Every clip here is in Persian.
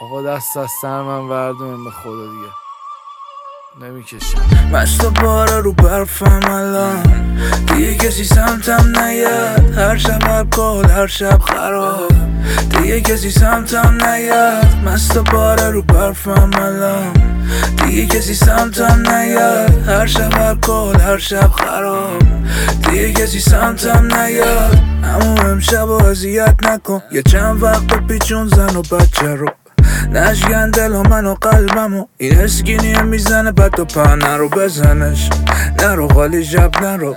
آقا دست از سر من برداریم، به خدا دیگه نمیکشم. مست و باره رو برفم الان، دیگه کسی سمتم نیاد. هر شب الکل، هر شب خراب، دیگه کسی سمتم نیاد. مست و باره رو برفم الان، دیگه کسی سمتم نیاد. هر شب الکل، هر شب خراب، دیگه کسی سمتم نیاد. اما امشب و اذیت نکن، یه چند وقت پیچون زن و بچه رو نشکن دل و من و قلبمو. این اسکینیه میزنه بد و پا، نرو بزنش، نرو خالی شب نرو،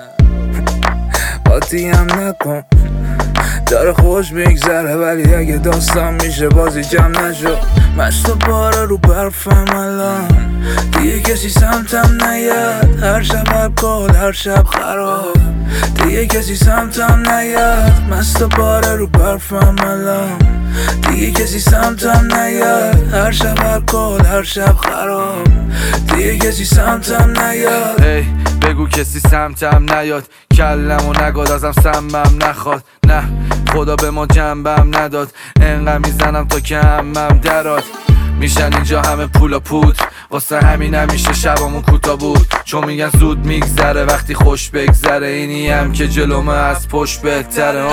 قاطی هم نکن. داره خوش میگذره ولی اگه داستان میشه بازی جمع نشو. مست و باره رو برفم الان، دیگه کسی سمتم نیاد. هر شب الکل، هر شب خراب، دیگه کسی سمتم نیاد. مست و باره رو برفم الان، دیگه کسی سمتم نیاد. هر شب الکل، هر شب خراب، دیگه کسی سمتم نیاد. هی بگو کسی سمتم نیاد، کلمو نگاد ازم سمم نخواد. نه خدا به ما جنبم نداد، انقدر میزنم تا که همم دراد. میشن اینجا همه پول و پود، واسه همین همیشه شبامون کوتا بود. چون میگن زود میگذره وقتی خوش بگذره، اینی هم که جلومه از پشت بهتره.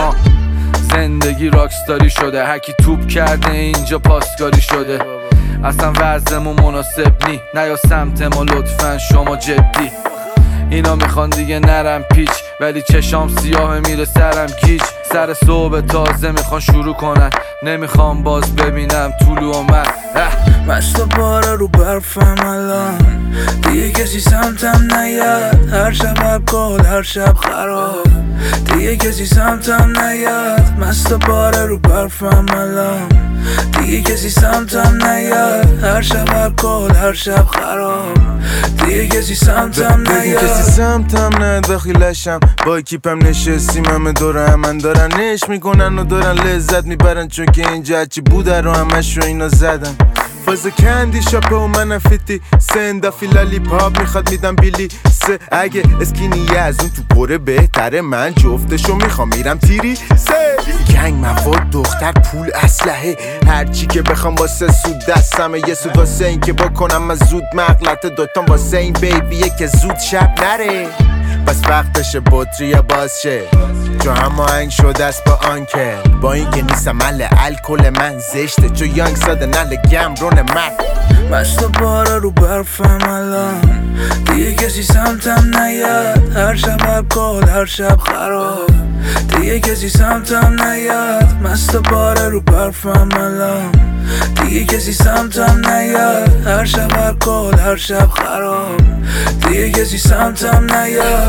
زندگی راکستاری شده، هرکی توپ کرده اینجا پاسکاری شده. اصلا وضعمون مناسب نی، نیا سمت ما لطفا شما جدی. اینا میخوان دیگه نرم پیچ، ولی چشام سیاه میره سرم گیج. سر صبح تازه میخوان شروع کنن، نمیخوام باز ببینم طولو و من. مست و باره رو برفم الان، دیگه کسی سمتم نیاد. هر شب الکل، هر شب خراب، دیگه کسی سمتم نیاد. مست و باره رو برفم الان، دیگه کسی سمتم نیاد. هر شب الکل، هر شب خراب، دیگه کسی سمتم نیاد. کسی سمتم نه داخلشم، با اکیپم نشستیم همه دور من دارن نش میکنن و دارن لذت میبرن، چون که اینجا هرچی بوده رو همش رو اینا زدن. فاز کندی شاپه و من فیتی سندافی لالی پاپ میخواد میدم بیلی سه. اگه اسکینیه از اون تو پره بهتره، من جفتشو میخوام میرم تیری سه. گنگ مواد دختر پول اسلحه، هرچی که بخوام واسه سود دستمه. یه سود واسه این که بکنم از زود مغلطه، دوتام واسه این بیبیه که زود شب نره. بس وقتشه بطری باز شه، چون همه هنگ شده است با آنکه با این که نیستم مل الکل من زشته، چون یانگ ساده نل گمرون من. مست و باره رو برفم الان، دیگه کسی سمتم نیاد. هر شب الکل، هر شب خراب، دیگه کسی سمتم نیاد. مست و باره رو برفم الان، دیگه کسی سمتم نیاد. هر شب الکل، هر شب خراب، دیگه کسی سمتم نیاد.